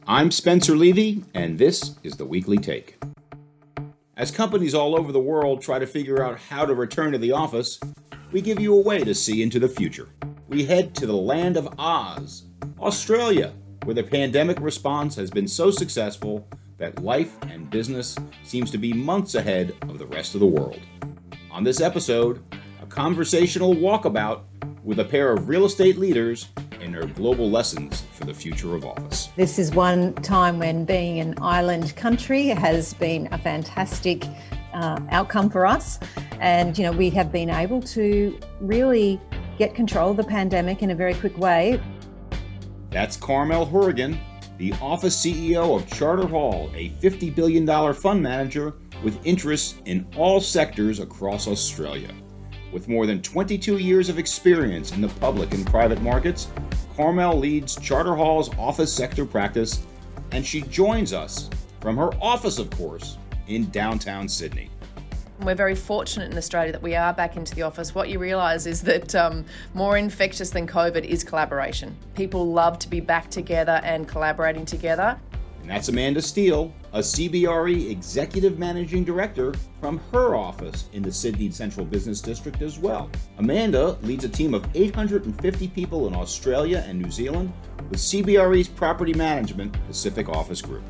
I'm Spencer Levy, and this is the Weekly Take. As companies all over the world try to figure out how to return to the office, we give you a way to see into the future. We head to the land of Oz, Australia, where the pandemic response has been so successful that life and business seems to be months ahead of the rest of the world. On this episode, a conversational walkabout with a pair of real estate leaders and their global lessons for the future of office. This is one time when being an island country has been a fantastic outcome for us. And, we have been able to really get control of the pandemic in a very quick way. That's Carmel Horrigan, the office CEO of Charter Hall, a $50 billion fund manager with interests in all sectors across Australia. With more than 22 years of experience in the public and private markets, Carmel leads Charter Hall's office sector practice, and she joins us from her office, of course, in downtown Sydney. We're very fortunate in Australia that we are back into the office. What you realise is that more infectious than COVID is collaboration. People love to be back together and collaborating together. And that's Amanda Steele, a CBRE Executive Managing Director from her office in the Sydney Central Business District as well. Amanda leads a team of 850 people in Australia and New Zealand with CBRE's Property Management Pacific Office Group.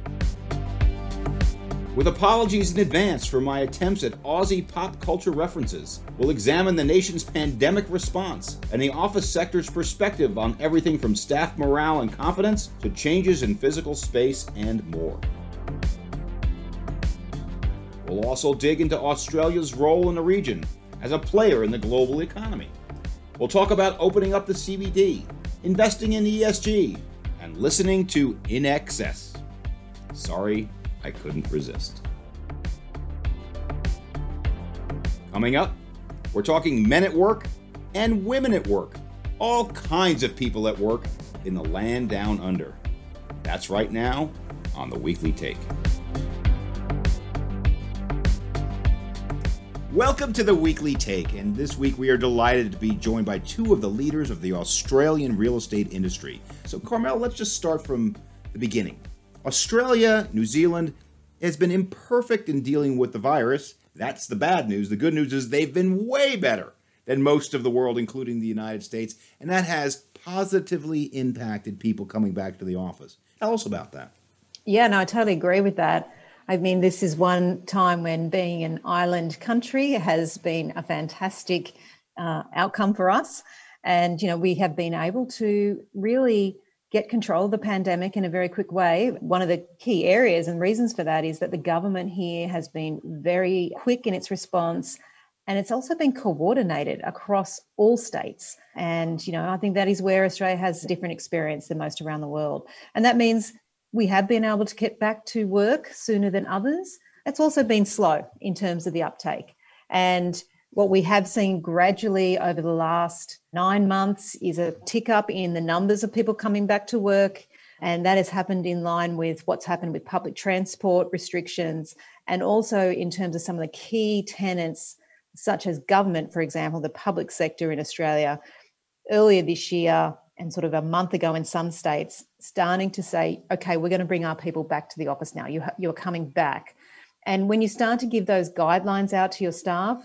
With apologies in advance for my attempts at Aussie pop culture references, we'll examine the nation's pandemic response and the office sector's perspective on everything from staff morale and confidence to changes in physical space and more. We'll also dig into Australia's role in the region as a player in the global economy. We'll talk about opening up the CBD, investing in ESG, and listening to In Excess. Sorry, I couldn't resist. Coming up, we're talking men at work and women at work. All kinds of people at work in the land down under. That's right now on the Weekly Take. Welcome to the Weekly Take, and this week we are delighted to be joined by two of the leaders of the Australian real estate industry. So Carmel, let's just start from the beginning. Australia, New Zealand, has been imperfect in dealing with the virus. That's the bad news. The good news is they've been way better than most of the world, including the United States, and that has positively impacted people coming back to the office. Tell us about that. Yeah, no, I totally agree with that. I mean, this is one time when being an island country has been a fantastic outcome for us. And, we have been able to really get control of the pandemic in a very quick way. One of the key areas and reasons for that is that the government here has been very quick in its response, and it's also been coordinated across all states. And, I think that is where Australia has a different experience than most around the world. And that means we have been able to get back to work sooner than others. It's also been slow in terms of the uptake. And what we have seen gradually over the last 9 months is a tick up in the numbers of people coming back to work. And that has happened in line with what's happened with public transport restrictions, and also in terms of some of the key tenants, such as government, for example, the public sector in Australia, earlier this year and sort of a month ago in some states, starting to say, okay, we're going to bring our people back to the office now. You're coming back. And when you start to give those guidelines out to your staff,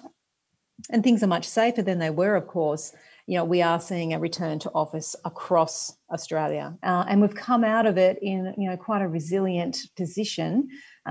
and things are much safer than they were, of course, we are seeing a return to office across Australia. And we've come out of it in, quite a resilient position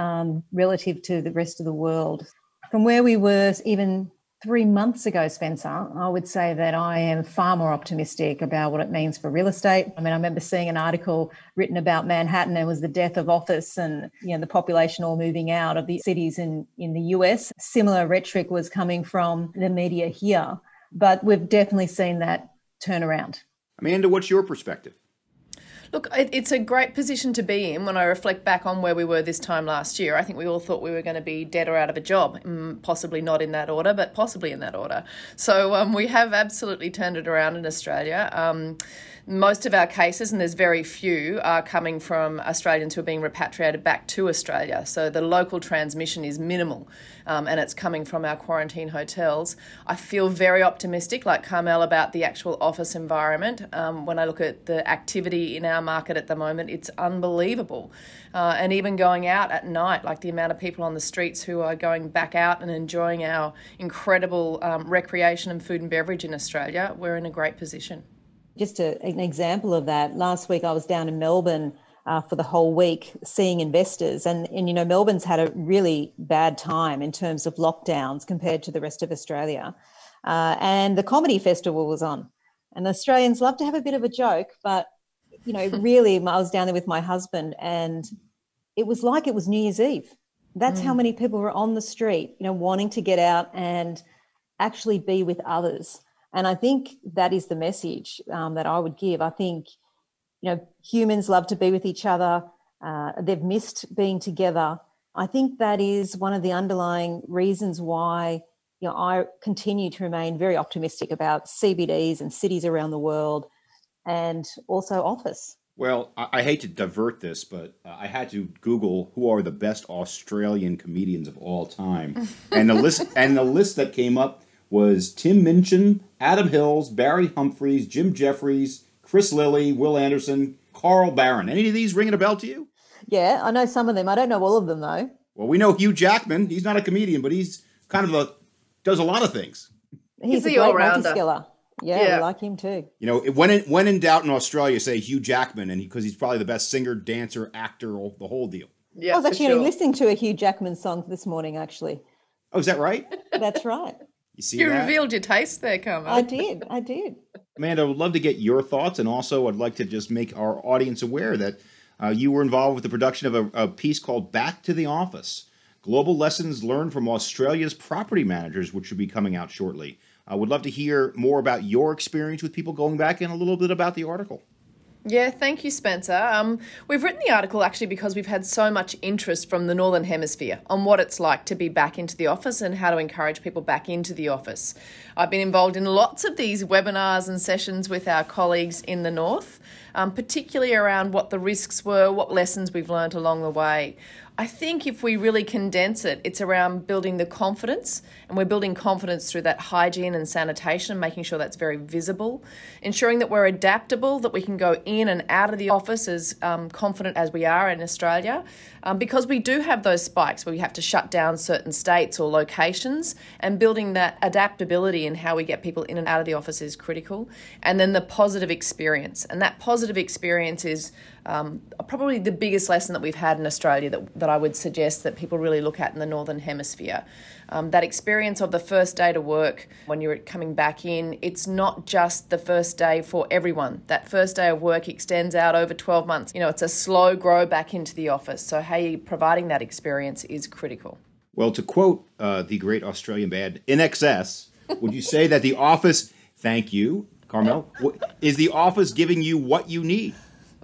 relative to the rest of the world. From where we were even 3 months ago, Spencer, I would say that I am far more optimistic about what it means for real estate. I mean, I remember seeing an article written about Manhattan. It was the death of office and, the population all moving out of the cities in the US. Similar rhetoric was coming from the media here, but we've definitely seen that turn around. Amanda, what's your perspective? Look, it's a great position to be in when I reflect back on where we were this time last year. I think we all thought we were going to be dead or out of a job, possibly not in that order, but possibly in that order. So we have absolutely turned it around in Australia. Most of our cases, and there's very few, are coming from Australians who are being repatriated back to Australia. So the local transmission is minimal, and it's coming from our quarantine hotels. I feel very optimistic, like Carmel, about the actual office environment. When I look at the activity in our our market at the moment, it's unbelievable. And even going out at night, like the amount of people on the streets who are going back out and enjoying our incredible recreation and food and beverage in Australia, we're in a great position. Just an example of that, last week I was down in Melbourne for the whole week seeing investors. And, you know, Melbourne's had a really bad time in terms of lockdowns compared to the rest of Australia. And the comedy festival was on. And Australians love to have a bit of a joke, but, you know, really, I was down there with my husband and it was like it was New Year's Eve. That's how many people were on the street, you know, wanting to get out and actually be with others. And I think that is the message that I would give. I think, you know, humans love to be with each other. They've missed being together. I think that is one of the underlying reasons why, you know, I continue to remain very optimistic about CBDs and cities around the world and also office. Well, I hate to divert this, but I had to Google who are the best Australian comedians of all time. And the list that came up was Tim Minchin, Adam Hills, Barry Humphries, Jim Jeffries, Chris Lilly, Will Anderson, Carl Barron. Any of these ringing a bell to you? Yeah, I know some of them. I don't know all of them, though. Well, we know Hugh Jackman. He's not a comedian, but he's kind of does a lot of things. He's a great multi-skiller. Yeah, we like him too. You know, when in doubt in Australia, say Hugh Jackman, and because he's probably the best singer, dancer, actor, the whole deal. Yeah, I was actually listening to a Hugh Jackman song this morning, actually. Oh, is that right? That's right. You revealed your taste there, Carmel. I did. Amanda, I would love to get your thoughts, and also I'd like to just make our audience aware that you were involved with the production of a piece called Back to the Office, Global Lessons Learned from Australia's Property Managers, which should be coming out shortly. I would love to hear more about your experience with people going back and a little bit about the article. Yeah, thank you, Spencer. We've written the article actually because we've had so much interest from the Northern Hemisphere on what it's like to be back into the office and how to encourage people back into the office. I've been involved in lots of these webinars and sessions with our colleagues in the North, particularly around what the risks were, what lessons we've learned along the way. I think if we really condense it, it's around building the confidence, and we're building confidence through that hygiene and sanitation, making sure that's very visible, ensuring that we're adaptable, that we can go in and out of the office as confident as we are in Australia, because we do have those spikes where we have to shut down certain states or locations, and building that adaptability in how we get people in and out of the office is critical. And then the positive experience, and that positive experience is probably the biggest lesson that we've had in Australia that I would suggest that people really look at in the Northern Hemisphere. That experience of the first day to work when you're coming back in, it's not just the first day for everyone. That first day of work extends out over 12 months. You know, it's a slow grow back into the office. So how you're providing that experience is critical. Well, to quote the great Australian band INXS, would you say that the office, thank you, Carmel, is the office giving you what you need?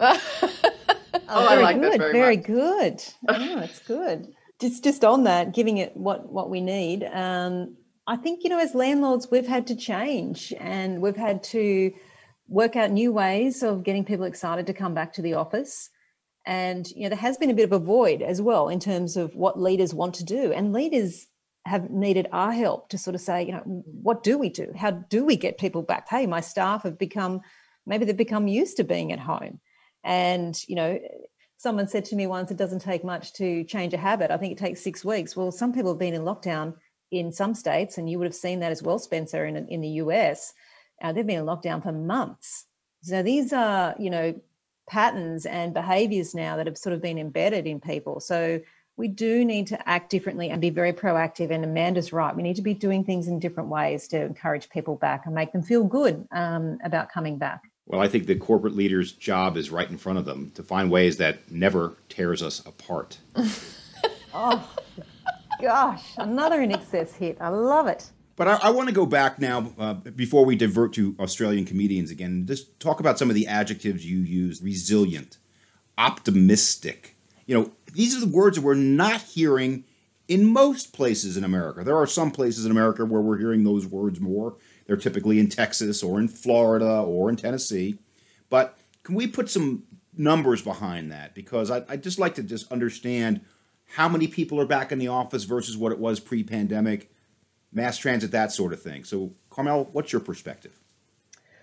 I like that very good. Oh, it's good. Just on that, giving it what we need. I think, you know, as landlords, we've had to change and we've had to work out new ways of getting people excited to come back to the office. And, you know, there has been a bit of a void as well in terms of what leaders want to do. And leaders have needed our help to sort of say, you know, what do we do? How do we get people back? Hey, my staff have maybe they've become used to being at home. And, you know, someone said to me once, it doesn't take much to change a habit. I think it takes 6 weeks. Well, some people have been in lockdown in some states, and you would have seen that as well, Spencer, in the US. They've been in lockdown for months. So these are, you know, patterns and behaviours now that have sort of been embedded in people. So we do need to act differently and be very proactive. And Amanda's right. We need to be doing things in different ways to encourage people back and make them feel good about coming back. Well, I think the corporate leader's job is right in front of them to find ways that never tears us apart. Oh, gosh, another INXS hit. I love it. But I want to go back now, before we divert to Australian comedians again, just talk about some of the adjectives you use: resilient, optimistic. You know, these are the words that we're not hearing in most places in America. There are some places in America where we're hearing those words more. They're typically in Texas or in Florida or in Tennessee. But can we put some numbers behind that? Because I'd just like to just understand how many people are back in the office versus what it was pre-pandemic, mass transit, that sort of thing. So, Carmel, what's your perspective?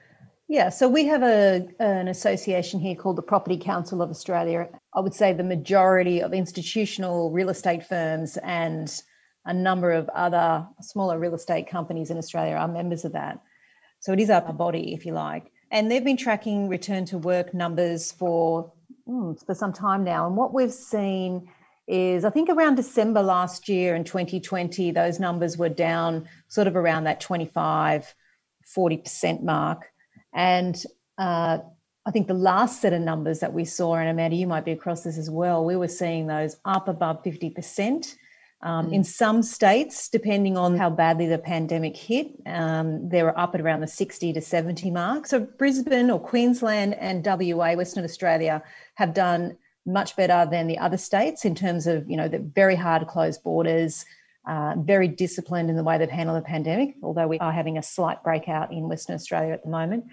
Yeah, so we have an association here called the Property Council of Australia. I would say the majority of institutional real estate firms and a number of other smaller real estate companies in Australia are members of that. So it is our body, if you like. And they've been tracking return to work numbers for some time now. And what we've seen is, I think around December last year in 2020, those numbers were down sort of around that 25-40% mark. And I think the last set of numbers that we saw, and Amanda, you might be across this as well, we were seeing those up above 50%. In some states, depending on how badly the pandemic hit, they were up at around the 60 to 70 mark. So Brisbane or Queensland and WA, Western Australia, have done much better than the other states in terms of, the very hard to close borders, very disciplined in the way they've handled the pandemic, although we are having a slight breakout in Western Australia at the moment.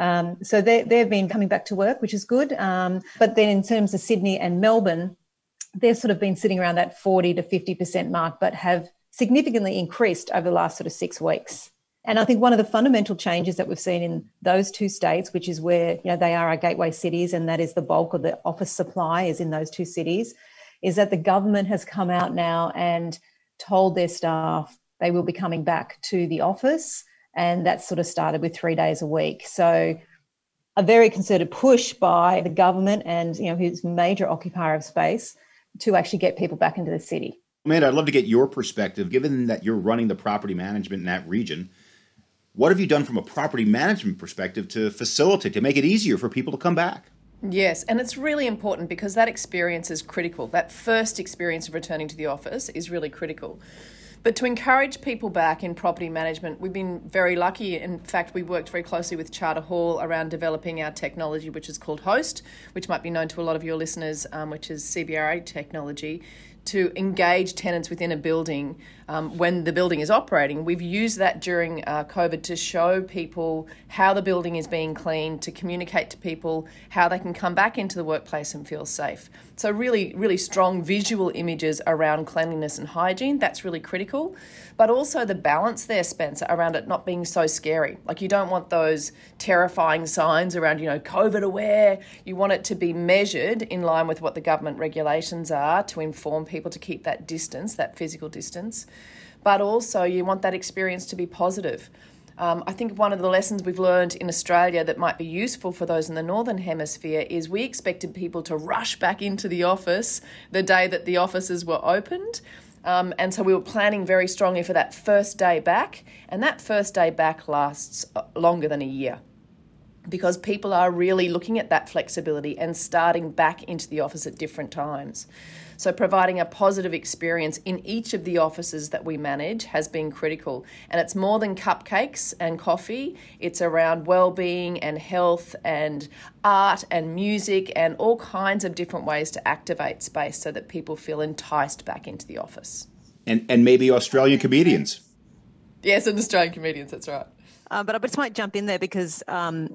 So they've been coming back to work, which is good. But then in terms of Sydney and Melbourne, they've sort of been sitting around that 40 to 50% mark, but have significantly increased over the last sort of 6 weeks. And I think one of the fundamental changes that we've seen in those two states, which is where they are our gateway cities, and that is the bulk of the office supply is in those two cities, is that the government has come out now and told their staff they will be coming back to the office, and that sort of started with 3 days a week. So a very concerted push by the government and who's major occupier of space to actually get people back into the city. Amanda, I'd love to get your perspective, given that you're running the property management in that region. What have you done from a property management perspective to facilitate, to make it easier for people to come back? Yes, and it's really important because that experience is critical. That first experience of returning to the office is really critical. But to encourage people back in property management, we've been very lucky. In fact, we worked very closely with Charter Hall around developing our technology, which is called Host, which might be known to a lot of your listeners, which is CBRA technology, to engage tenants within a building when the building is operating. We've used that during COVID to show people how the building is being cleaned, to communicate to people how they can come back into the workplace and feel safe. So really, really strong visual images around cleanliness and hygiene. That's really critical. But also the balance there, Spencer, around it not being so scary. Like, you don't want those terrifying signs around, COVID aware. You want it to be measured in line with what the government regulations are to inform people to keep that distance, that physical distance. But also you want that experience to be positive. I think one of the lessons we've learned in Australia that might be useful for those in the Northern Hemisphere is we expected people to rush back into the office the day that the offices were opened. And so we were planning very strongly for that first day back. And that first day back lasts longer than a year, because people are really looking at that flexibility and starting back into the office at different times. So providing a positive experience in each of the offices that we manage has been critical. And it's more than cupcakes and coffee. It's around well-being and health and art and music and all kinds of different ways to activate space so that people feel enticed back into the office. And maybe Australian comedians. Yes, and Australian comedians, that's right. But I just might jump in there because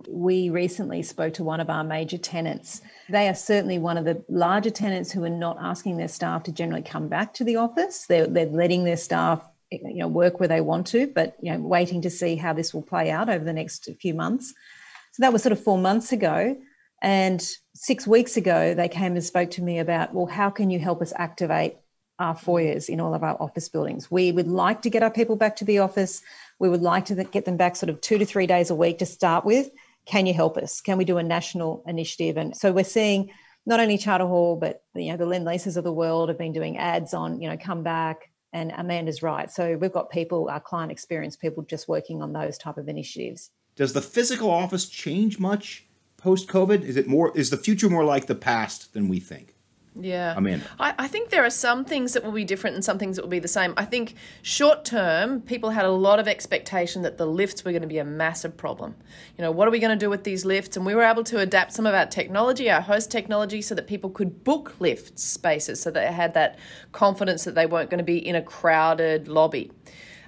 we recently spoke to one of our major tenants. They are certainly one of the larger tenants who are not asking their staff to generally come back to the office. They're letting their staff work where they want to, but waiting to see how this will play out over the next few months. So that was sort of 4 months ago. And 6 weeks ago, they came and spoke to me about, well, how can you help us activate our foyers in all of our office buildings? We would like to get our people back to the office. We would like to get them back sort of 2 to 3 days a week to start with. Can you help us? Can we do a national initiative? And so we're seeing not only Charter Hall, but the Lendleases of the world have been doing ads on, come back. And Amanda's right. So we've got people, our client experience people, just working on those type of initiatives. Does the physical office change much post-COVID? Is the future more like the past than we think? Yeah. Amanda. I think there are some things that will be different and some things that will be the same. I think short term, people had a lot of expectation that the lifts were going to be a massive problem. What are we going to do with these lifts? And we were able to adapt some of our technology, our host technology, so that people could book lift spaces, so that they had that confidence that they weren't going to be in a crowded lobby.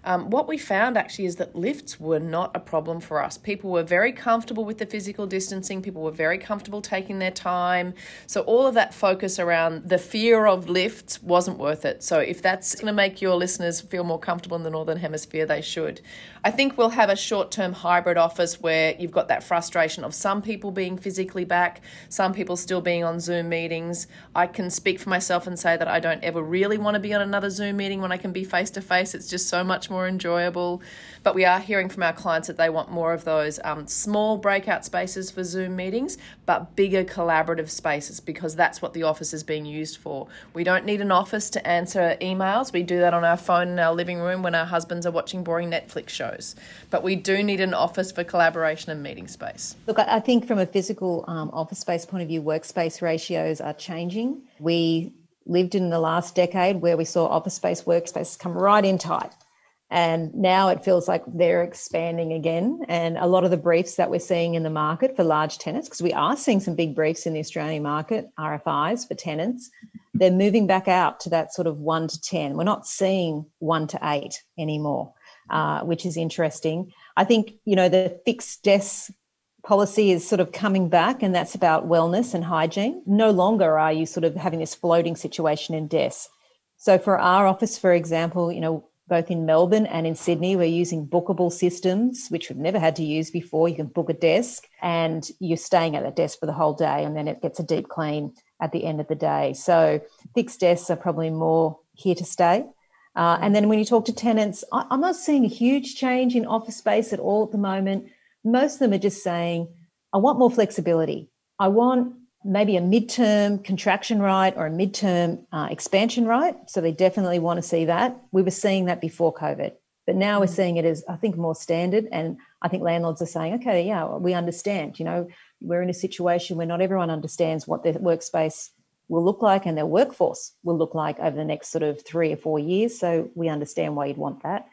what we found actually is that lifts were not a problem for us. People were very comfortable with the physical distancing. People were very comfortable taking their time. So all of that focus around the fear of lifts wasn't worth it. So if that's going to make your listeners feel more comfortable in the Northern Hemisphere, they should. I think we'll have a short-term hybrid office where you've got that frustration of some people being physically back, some people still being on Zoom meetings. I can speak for myself and say that I don't ever really want to be on another Zoom meeting when I can be face-to-face. It's just so much more enjoyable. But we are hearing from our clients that they want more of those small breakout spaces for Zoom meetings, but bigger collaborative spaces, because that's what the office is being used for. We don't need an office to answer emails. We do that on our phone in our living room when our husbands are watching boring Netflix shows. But we do need an office for collaboration and meeting space. Look, I think from a physical office space point of view, workspace ratios are changing. We lived in the last decade where we saw office space, workspaces come right in tight. And now it feels like they're expanding again. And a lot of the briefs that we're seeing in the market for large tenants, because we are seeing some big briefs in the Australian market, RFIs for tenants, they're moving back out to that sort of 1 to 10. We're not seeing 1 to 8 anymore, which is interesting. I think, the fixed desk policy is sort of coming back, and that's about wellness and hygiene. No longer are you sort of having this floating situation in desks. So for our office, for example, both in Melbourne and in Sydney, we're using bookable systems, which we've never had to use before. You can book a desk and you're staying at that desk for the whole day, and then it gets a deep clean at the end of the day. So fixed desks are probably more here to stay. And then when you talk to tenants, I'm not seeing a huge change in office space at all at the moment. Most of them are just saying, I want more flexibility. I want maybe a midterm contraction right or a midterm expansion right. So they definitely want to see that. We were seeing that before COVID, but now we're seeing it as, I think, more standard. And I think landlords are saying, okay, yeah, we understand. We're in a situation where not everyone understands what their workspace will look like and their workforce will look like over the next sort of 3 or 4 years. So we understand why you'd want that.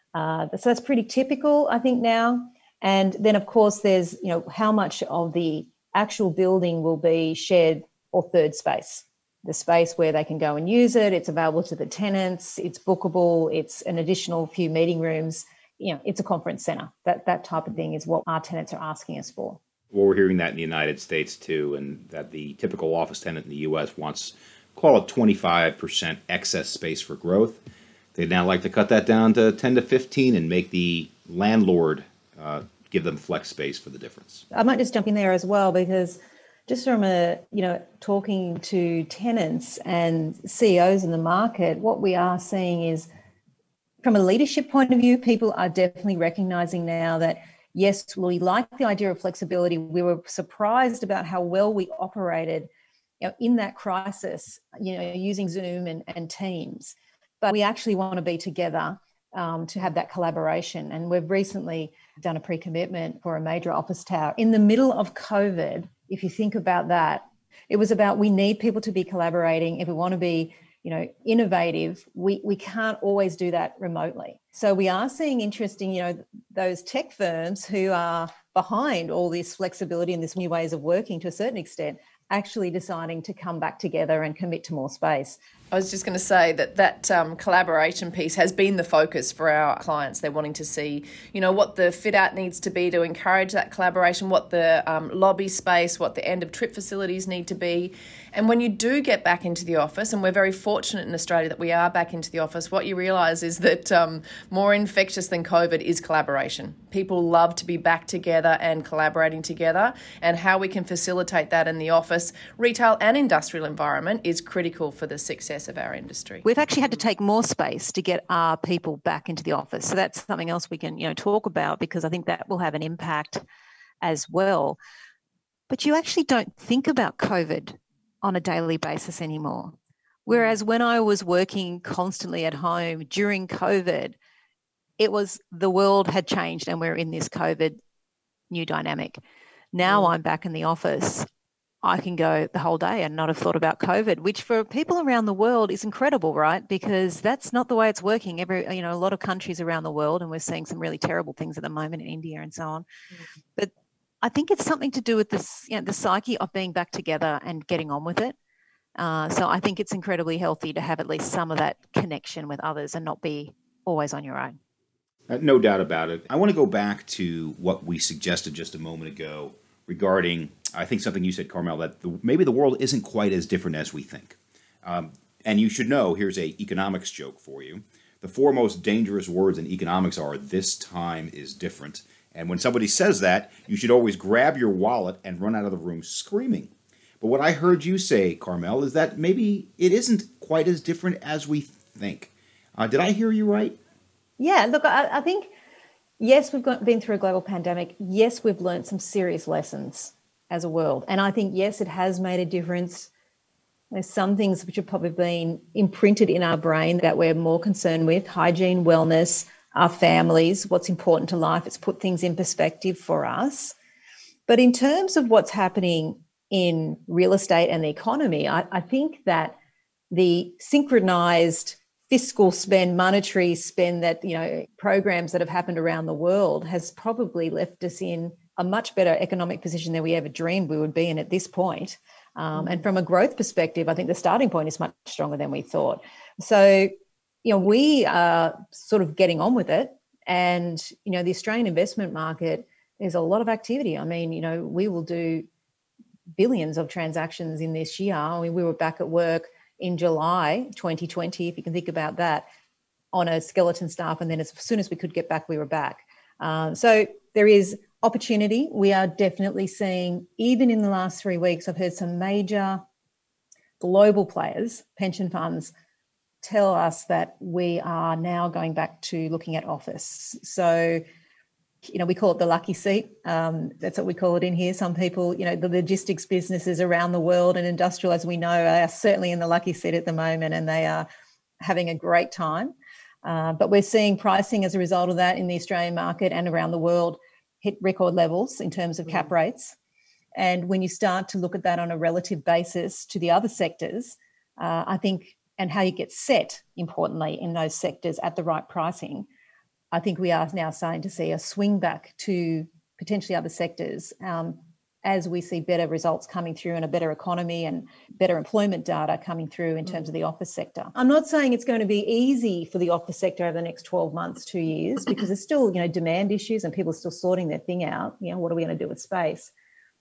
So that's pretty typical, I think, now. And then, of course, there's, how much of the actual building will be shared or third space, the space where they can go and use it. It's available to the tenants. It's bookable. It's an additional few meeting rooms. It's a conference centre. That type of thing is what our tenants are asking us for. Well, we're hearing that in the United States too, and that the typical office tenant in the U.S. wants, call it 25% excess space for growth. They'd now like to cut that down to 10 to 15 and make the landlord give them flex space for the difference. I might just jump in there as well, because just from talking to tenants and CEOs in the market, what we are seeing is, from a leadership point of view, people are definitely recognizing now that, yes, we like the idea of flexibility. We were surprised about how well we operated in that crisis, using Zoom and Teams, but we actually want to be together to have that collaboration. And we've recently done a pre-commitment for a major office tower in the middle of COVID. If you think about that, it was about, we need people to be collaborating. If we want to be, innovative, we can't always do that remotely. So we are seeing interesting, those tech firms who are behind all this flexibility and this new ways of working to a certain extent, actually deciding to come back together and commit to more space. I was just going to say that collaboration piece has been the focus for our clients. They're wanting to see, what the fit out needs to be to encourage that collaboration, what the lobby space, what the end of trip facilities need to be. And when you do get back into the office, and we're very fortunate in Australia that we are back into the office, what you realise is that more infectious than COVID is collaboration. People love to be back together and collaborating together, and how we can facilitate that in the office, retail and industrial environment is critical for the success of our industry. We've actually had to take more space to get our people back into the office. So that's something else we can, talk about, because I think that will have an impact as well. But you actually don't think about COVID on a daily basis anymore. Whereas when I was working constantly at home during COVID, it was, the world had changed and we're in this COVID new dynamic. Now I'm back in the office, I can go the whole day and not have thought about COVID, which for people around the world is incredible, right? Because that's not the way it's working. A lot of countries around the world, and we're seeing some really terrible things at the moment in India and so on. But I think it's something to do with this, the psyche of being back together and getting on with it. So I think it's incredibly healthy to have at least some of that connection with others and not be always on your own. No doubt about it. I want to go back to what we suggested just a moment ago regarding, I think something you said, Carmel, that maybe the world isn't quite as different as we think. And you should know, here's a economics joke for you. The four most dangerous words in economics are, "this time is different." And when somebody says that, you should always grab your wallet and run out of the room screaming. But what I heard you say, Carmel, is that maybe it isn't quite as different as we think. Did I hear you right? Yeah, look, I think, yes, we've been through a global pandemic. Yes, we've learned some serious lessons as a world. And I think, yes, it has made a difference. There's some things which have probably been imprinted in our brain that we're more concerned with: hygiene, wellness, our families, what's important to life. It's put things in perspective for us. But in terms of what's happening in real estate and the economy, I think that the synchronized fiscal spend, monetary spend that, programs that have happened around the world has probably left us in a much better economic position than we ever dreamed we would be in at this point. And from a growth perspective, I think the starting point is much stronger than we thought. So, we are sort of getting on with it. And, the Australian investment market, there's a lot of activity. I mean, we will do billions of transactions in this year. I mean, we were back at work in July 2020, if you can think about that, on a skeleton staff. And then as soon as we could get back, we were back. So there is opportunity. We are definitely seeing, even in the last 3 weeks, I've heard some major global players, pension funds, tell us that we are now going back to looking at office. So, we call it the lucky seat. That's what we call it in here. Some people, the logistics businesses around the world and industrial, as we know, are certainly in the lucky seat at the moment, and they are having a great time. But we're seeing pricing as a result of that in the Australian market and around the world hit record levels in terms of cap rates. And when you start to look at that on a relative basis to the other sectors, I think, and how you get set, importantly, in those sectors at the right pricing, I think we are now starting to see a swing back to potentially other sectors as we see better results coming through and a better economy and better employment data coming through in terms of the office sector. I'm not saying it's going to be easy for the office sector over the next 12 months, 2 years, because there's still, demand issues and people are still sorting their thing out. What are we going to do with space?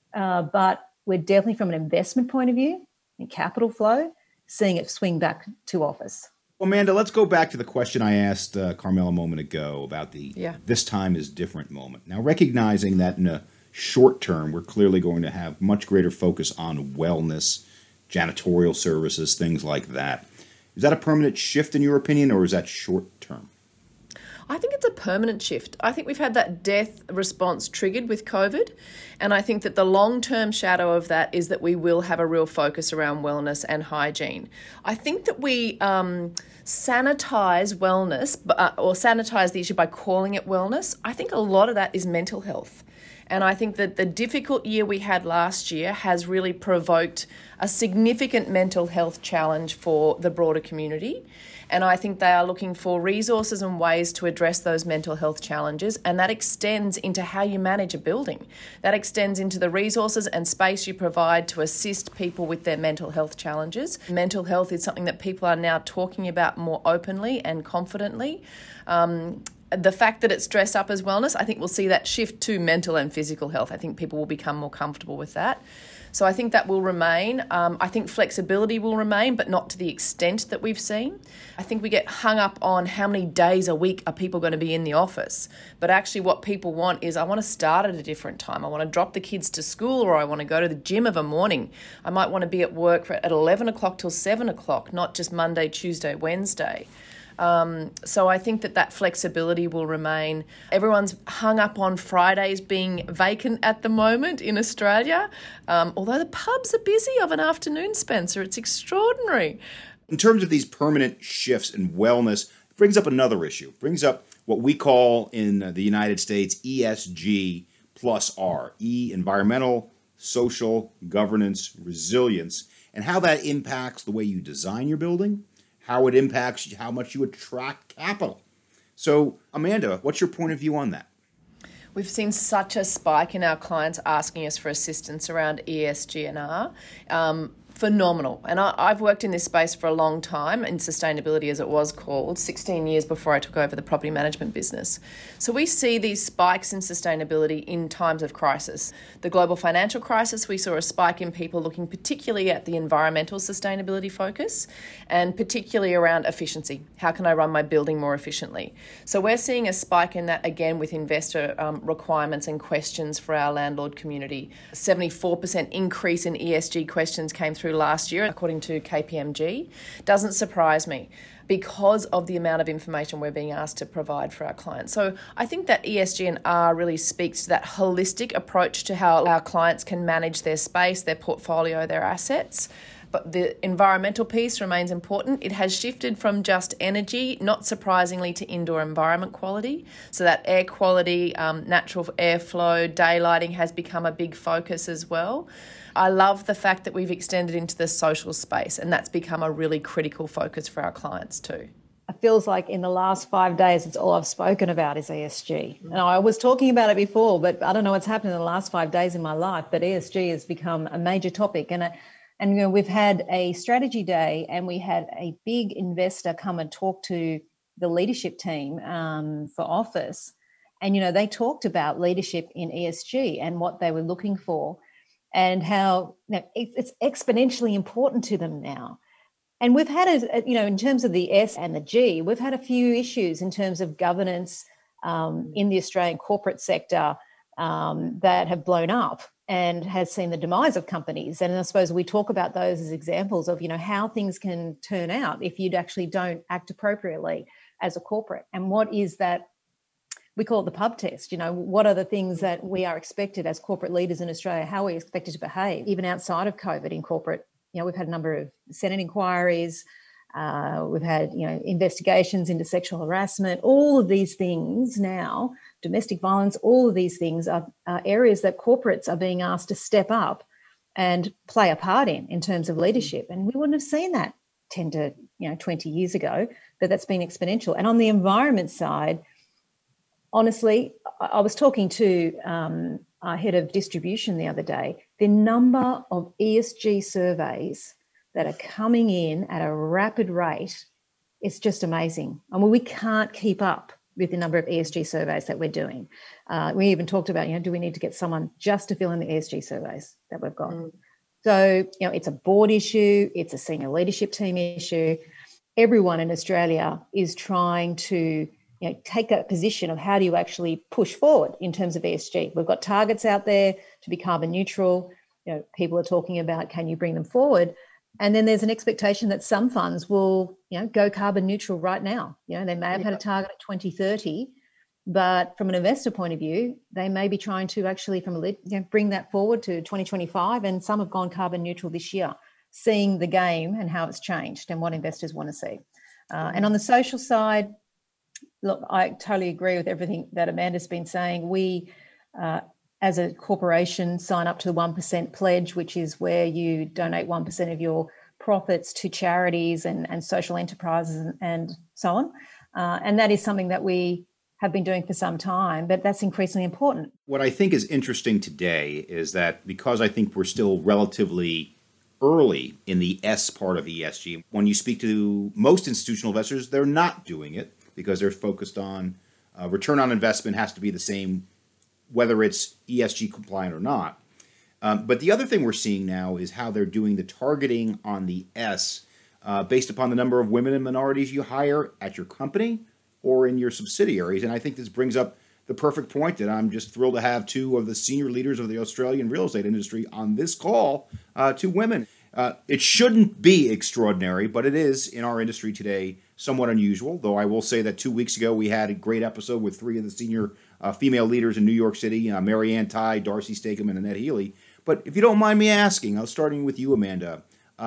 But we're definitely, from an investment point of view and capital flow, seeing it swing back to office. Well, Amanda, let's go back to the question I asked Carmel a moment ago about the "this time is different" moment. Now, recognizing that in a short term, we're clearly going to have much greater focus on wellness, janitorial services, things like that. Is that a permanent shift in your opinion, or is that short term? I think it's a permanent shift. I think we've had that death response triggered with COVID. And I think that the long-term shadow of that is that we will have a real focus around wellness and hygiene. I think that we sanitize wellness or sanitize the issue by calling it wellness. I think a lot of that is mental health. And I think that the difficult year we had last year has really provoked a significant mental health challenge for the broader community. And I think they are looking for resources and ways to address those mental health challenges. And that extends into how you manage a building. That extends into the resources and space you provide to assist people with their mental health challenges. Mental health is something that people are now talking about more openly and confidently. The fact that it's dressed up as wellness, I think we'll see that shift to mental and physical health. I think people will become more comfortable with that. So I think that will remain. I think flexibility will remain, but not to the extent that we've seen. I think we get hung up on how many days a week are people going to be in the office. But actually what people want is, I want to start at a different time. I want to drop the kids to school, or I want to go to the gym of a morning. I might want to be at work at 11 o'clock till 7 o'clock, not just Monday, Tuesday, Wednesday. So I think that flexibility will remain. Everyone's hung up on Fridays being vacant at the moment in Australia, although the pubs are busy of an afternoon, Spencer. It's extraordinary. In terms of these permanent shifts in wellness, it brings up another issue. It brings up what we call in the United States ESG plus R. E, environmental, social, governance, resilience, and how that impacts the way you design your building, how it impacts how much you attract capital. So, Amanda, what's your point of view on that? We've seen such a spike in our clients asking us for assistance around ESG and R. phenomenal. And I've worked in this space for a long time, in sustainability as it was called, 16 years before I took over the property management business. So we see these spikes in sustainability in times of crisis. The global financial crisis, we saw a spike in people looking particularly at the environmental sustainability focus and particularly around efficiency. How can I run my building more efficiently? So we're seeing a spike in that again with investor requirements and questions for our landlord community. 74% increase in ESG questions came through last year, according to KPMG. Doesn't surprise me because of the amount of information we're being asked to provide for our clients. So I think that ESG and R really speaks to that holistic approach to how our clients can manage their space, their portfolio, their assets. But the environmental piece remains important. It has shifted from just energy, not surprisingly, to indoor environment quality. So that air quality, natural airflow, daylighting has become a big focus as well. I love the fact that we've extended into the social space, and that's become a really critical focus for our clients too. It feels like in the last 5 days, it's all I've spoken about is ESG. And I was talking about it before, but I don't know what's happened in the last 5 days in my life, but ESG has become a major topic. And you know, we've had a strategy day and we had a big investor come and talk to the leadership team for office. And, you know, they talked about leadership in ESG and what they were looking for and how it's exponentially important to them now. And we've had, in terms of the S and the G, we've had a few issues in terms of governance in the Australian corporate sector that have blown up and has seen the demise of companies. And I suppose we talk about those as examples of, how things can turn out if you actually don't act appropriately as a corporate. And what is that? We call it the pub test. What are the things that we are expected as corporate leaders in Australia, how are we expected to behave, even outside of COVID in corporate? We've had a number of Senate inquiries. We've had, investigations into sexual harassment. All of these things now, domestic violence, all of these things are areas that corporates are being asked to step up and play a part in terms of leadership. And we wouldn't have seen that 10 to 20 years ago, but that's been exponential. And on the environment side, honestly, I was talking to our head of distribution the other day. The number of ESG surveys that are coming in at a rapid rate, it's just amazing. I mean, we can't keep up with the number of ESG surveys that we're doing. We even talked about, do we need to get someone just to fill in the ESG surveys that we've got? So, it's a board issue, it's a senior leadership team issue. Everyone in Australia is trying to take that position of how do you actually push forward in terms of ESG. We've got targets out there to be carbon neutral. People are talking about, can you bring them forward? And then there's an expectation that some funds will, go carbon neutral right now. They may have had a target at 2030, but from an investor point of view, they may be trying to actually bring that forward to 2025. And some have gone carbon neutral this year, seeing the game and how it's changed and what investors want to see. And on the social side, look, I totally agree with everything that Amanda's been saying. We, as a corporation, sign up to the 1% pledge, which is where you donate 1% of your profits to charities and social enterprises and so on. And that is something that we have been doing for some time, but that's increasingly important. What I think is interesting today is that because I think we're still relatively early in the S part of ESG, when you speak to most institutional investors, they're not doing it because they're focused on return on investment has to be the same whether it's ESG compliant or not. But the other thing we're seeing now is how they're doing the targeting on the S based upon the number of women and minorities you hire at your company or in your subsidiaries. And I think this brings up the perfect point that I'm just thrilled to have two of the senior leaders of the Australian real estate industry on this call, two women. It shouldn't be extraordinary, but it is in our industry today somewhat unusual, though I will say that 2 weeks ago we had a great episode with three of the senior female leaders in New York City, Marianne Tai, Darcy Stakem, and Annette Healy. But if you don't mind me asking, I was starting with you, Amanda.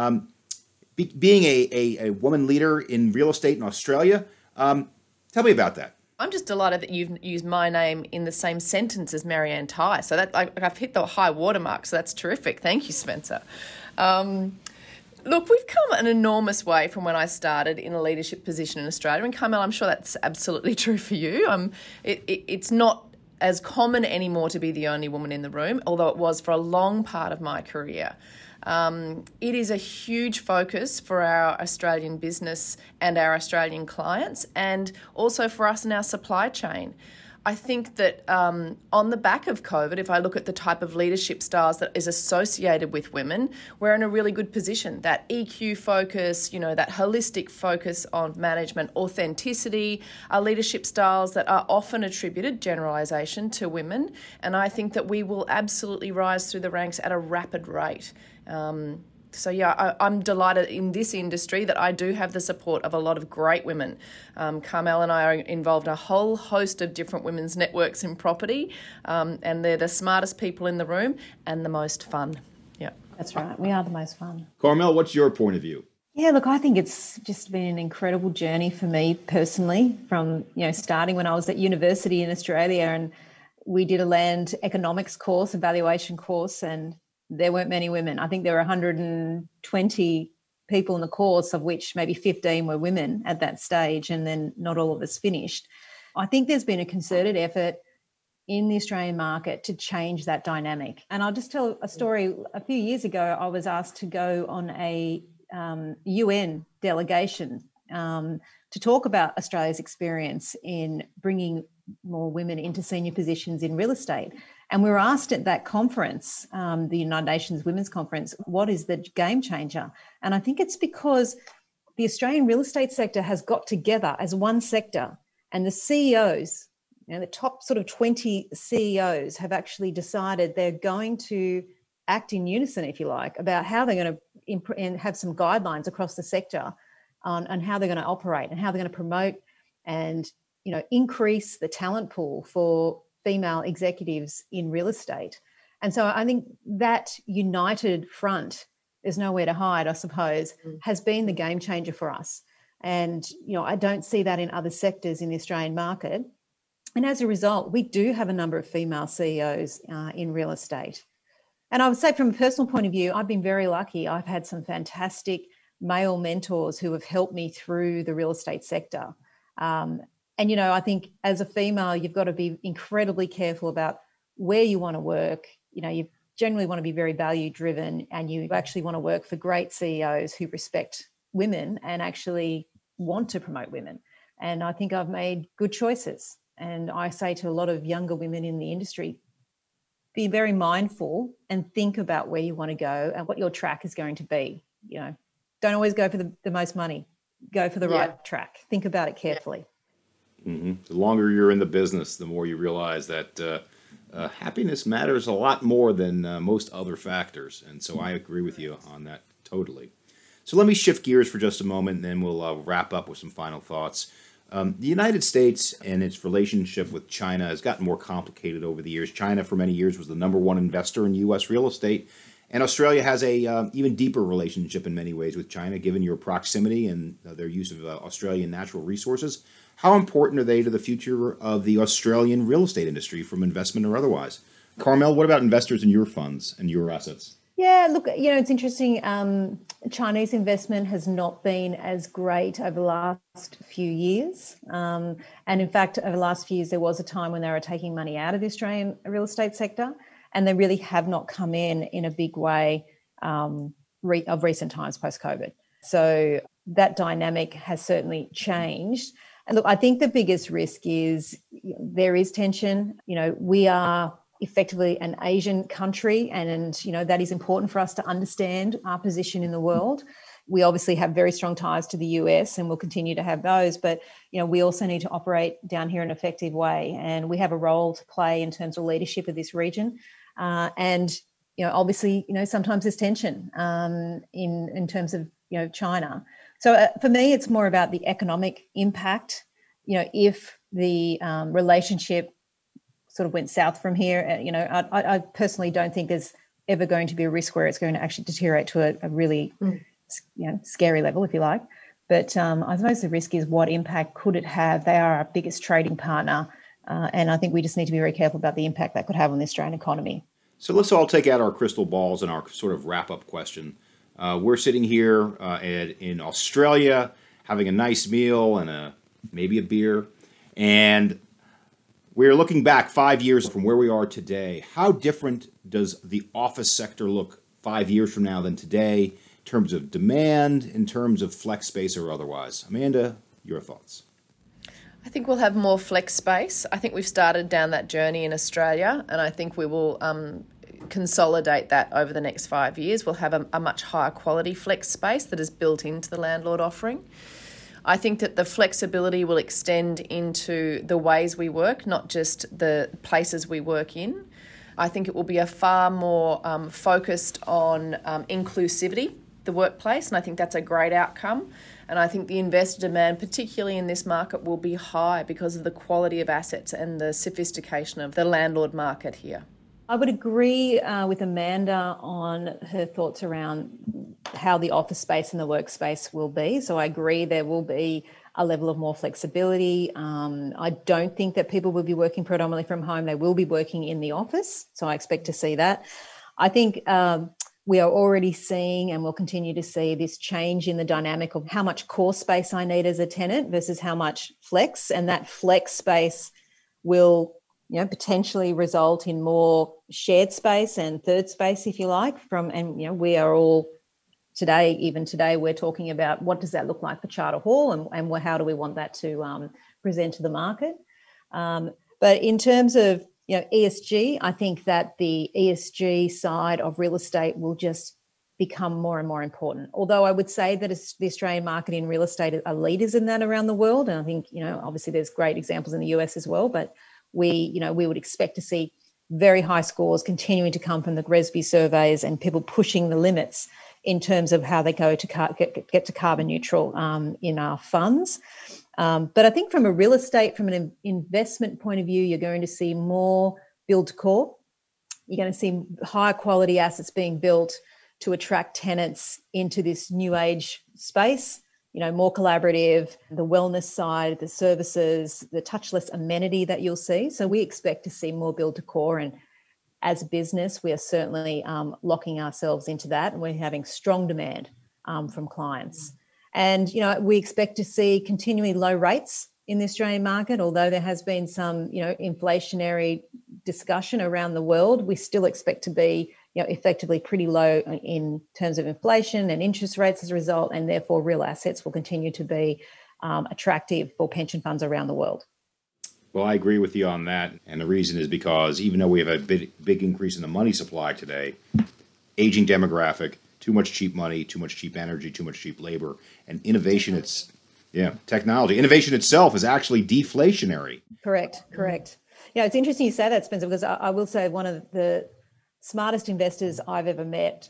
Being a woman leader in real estate in Australia, tell me about that. I'm just delighted that you've used my name in the same sentence as Marianne Tai. So that I've hit the high watermark, so that's terrific. Thank you, Spencer. Look, we've come an enormous way from when I started in a leadership position in Australia. And Carmel, I'm sure that's absolutely true for you. It's not as common anymore to be the only woman in the room, although it was for a long part of my career. It is a huge focus for our Australian business and our Australian clients, and also for us in our supply chain. I think that on the back of COVID, if I look at the type of leadership styles that is associated with women, we're in a really good position. That EQ focus, that holistic focus on management, authenticity, are leadership styles that are often attributed, generalisation, to women. And I think that we will absolutely rise through the ranks at a rapid rate. I'm delighted in this industry that I do have the support of a lot of great women. Carmel and I are involved in a whole host of different women's networks in property, and they're the smartest people in the room and the most fun. Yeah, that's right. We are the most fun. Carmel, what's your point of view? Yeah, look, I think it's just been an incredible journey for me personally from, starting when I was at university in Australia, and we did a land economics course, evaluation course, and there weren't many women. I think there were 120 people in the course, of which maybe 15 were women at that stage, and then not all of us finished. I think there's been a concerted effort in the Australian market to change that dynamic. And I'll just tell a story. A few years ago, I was asked to go on a UN delegation to talk about Australia's experience in bringing more women into senior positions in real estate. And we were asked at that conference, the United Nations Women's Conference, what is the game changer? And I think it's because the Australian real estate sector has got together as one sector, and the CEOs, the top sort of 20 CEOs have actually decided they're going to act in unison, if you like, about how they're going to and have some guidelines across the sector on how they're going to operate and how they're going to promote and, increase the talent pool for female executives in real estate. And so I think that united front, there's nowhere to hide, I suppose, has been the game changer for us. And, I don't see that in other sectors in the Australian market. And as a result, we do have a number of female CEOs in real estate. And I would say from a personal point of view, I've been very lucky. I've had some fantastic male mentors who have helped me through the real estate sector. And, I think as a female, you've got to be incredibly careful about where you want to work. You generally want to be very value driven, and you actually want to work for great CEOs who respect women and actually want to promote women. And I think I've made good choices. And I say to a lot of younger women in the industry, be very mindful and think about where you want to go and what your track is going to be. Don't always go for the most money. Go for the right track. Think about it carefully. Mm-hmm. The longer you're in the business, the more you realize that happiness matters a lot more than most other factors. And so I agree with you on that totally. So let me shift gears for just a moment, and then we'll wrap up with some final thoughts. The United States and its relationship with China has gotten more complicated over the years. China, for many years, was the number one investor in U.S. real estate. And Australia has a even deeper relationship in many ways with China, given your proximity and their use of Australian natural resources. How important are they to the future of the Australian real estate industry, from investment or otherwise? Carmel, what about investors in your funds and your assets? Yeah, look, it's interesting. Chinese investment has not been as great over the last few years. And in fact, over the last few years, there was a time when they were taking money out of the Australian real estate sector, and they really have not come in a big way of recent times post-COVID. So that dynamic has certainly changed. And look, I think the biggest risk is there is tension. We are effectively an Asian country, and that is important for us to understand our position in the world. We obviously have very strong ties to the US, and we'll continue to have those, but we also need to operate down here in an effective way, and we have a role to play in terms of leadership of this region. And obviously sometimes there's tension in terms of China. So for me, it's more about the economic impact. If the relationship sort of went south from here, I personally don't think there's ever going to be a risk where it's going to actually deteriorate to a really scary level, if you like. But I suppose the risk is, what impact could it have? They are our biggest trading partner, and I think we just need to be very careful about the impact that could have on the Australian economy. So let's all take out our crystal balls and our sort of wrap-up question. We're sitting here in Australia having a nice meal and maybe a beer, and we're looking back 5 years from where we are today. How different does the office sector look 5 years from now than today in terms of demand, in terms of flex space or otherwise? Amanda, your thoughts? I think we'll have more flex space. I think we've started down that journey in Australia, and I think we will consolidate that over the next 5 years. We'll have a much higher quality flex space that is built into the landlord offering. I think that the flexibility will extend into the ways we work, not just the places we work in. I think it will be a far more focused on inclusivity, the workplace, and I think that's a great outcome. And I think the investor demand, particularly in this market, will be high because of the quality of assets and the sophistication of the landlord market here. I would agree with Amanda on her thoughts around how the office space and the workspace will be. So I agree there will be a level of more flexibility. I don't think that people will be working predominantly from home. They will be working in the office. So I expect to see that. I think we are already seeing and will continue to see this change in the dynamic of how much core space I need as a tenant versus how much flex. And that flex space will potentially result in more shared space and third space, if you like, we are all even today, we're talking about what does that look like for Charter Hall and how do we want that to present to the market. But in terms of, ESG, I think that the ESG side of real estate will just become more and more important. Although I would say that the Australian market in real estate are leaders in that around the world. And I think, obviously there's great examples in the US as well, but we would expect to see very high scores continuing to come from the GRESB surveys and people pushing the limits in terms of how they go to get to carbon neutral in our funds. But I think from an investment point of view, you're going to see more build to core. You're going to see higher quality assets being built to attract tenants into this new age space. More collaborative, the wellness side, the services, the touchless amenity that you'll see. So we expect to see more build to core. And as a business, we are certainly locking ourselves into that. And we're having strong demand from clients. And, we expect to see continually low rates in the Australian market, although there has been some, inflationary discussion around the world. We still expect to be effectively pretty low in terms of inflation and interest rates as a result, and therefore real assets will continue to be attractive for pension funds around the world. Well, I agree with you on that. And the reason is because even though we have a big increase in the money supply today, aging demographic, too much cheap money, too much cheap energy, too much cheap labor, and innovation, technology. Innovation itself is actually deflationary. Correct. It's interesting you say that, Spencer, because I will say one of the smartest investors I've ever met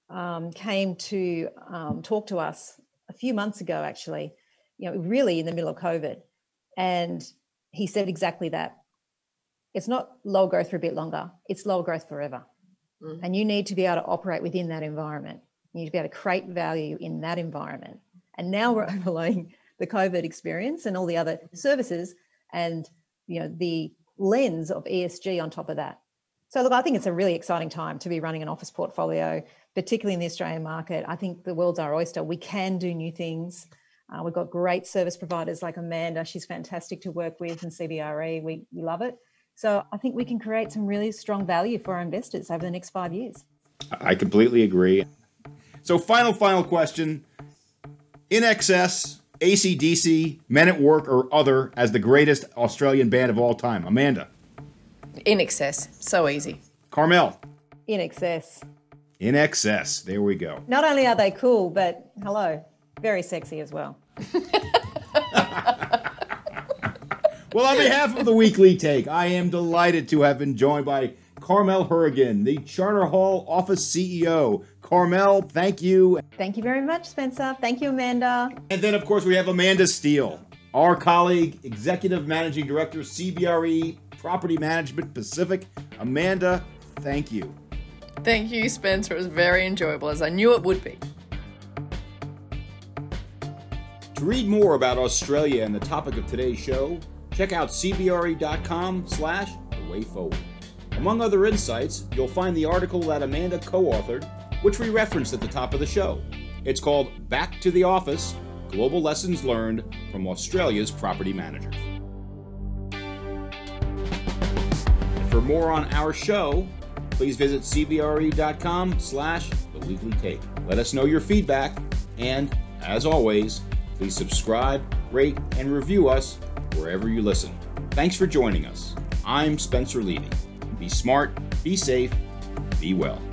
came to talk to us a few months ago, actually, really in the middle of COVID. And he said exactly that. It's not lower growth for a bit longer. It's lower growth forever. Mm-hmm. And you need to be able to operate within that environment. You need to be able to create value in that environment. And now we're overlaying the COVID experience and all the other services and, the lens of ESG on top of that. So look, I think it's a really exciting time to be running an office portfolio, particularly in the Australian market. I think the world's our oyster. We can do new things. We've got great service providers like Amanda. She's fantastic to work with, and CBRE. We love it. So I think we can create some really strong value for our investors over the next 5 years. I completely agree. So final question. INXS, AC/DC, Men at Work, or Other as the greatest Australian band of all time. Amanda. INXS. So easy. Carmel. INXS. INXS. There we go. Not only are they cool, but hello, very sexy as well. Well, on behalf of the Weekly Take, I am delighted to have been joined by Carmel Hourigan, the Charter Hall office CEO. Carmel, thank you. Thank you very much, Spencer. Thank you, Amanda. And then, of course, we have Amanda Steele, our colleague, Executive Managing Director, CBRE Property Management Pacific. Amanda, thank you. Thank you, Spencer. It was very enjoyable, as I knew it would be. To read more about Australia and the topic of today's show, check out cbre.com/thewayforward. Among other insights, you'll find the article that Amanda co-authored, which we referenced at the top of the show. It's called Back to the Office: Global Lessons Learned from Australia's Property Managers. For more on our show, please visit cbre.com/theweeklytake. Let us know your feedback, and as always, please subscribe, rate, and review us wherever you listen. Thanks for joining us. I'm Spencer Levy. Be smart, be safe, be well.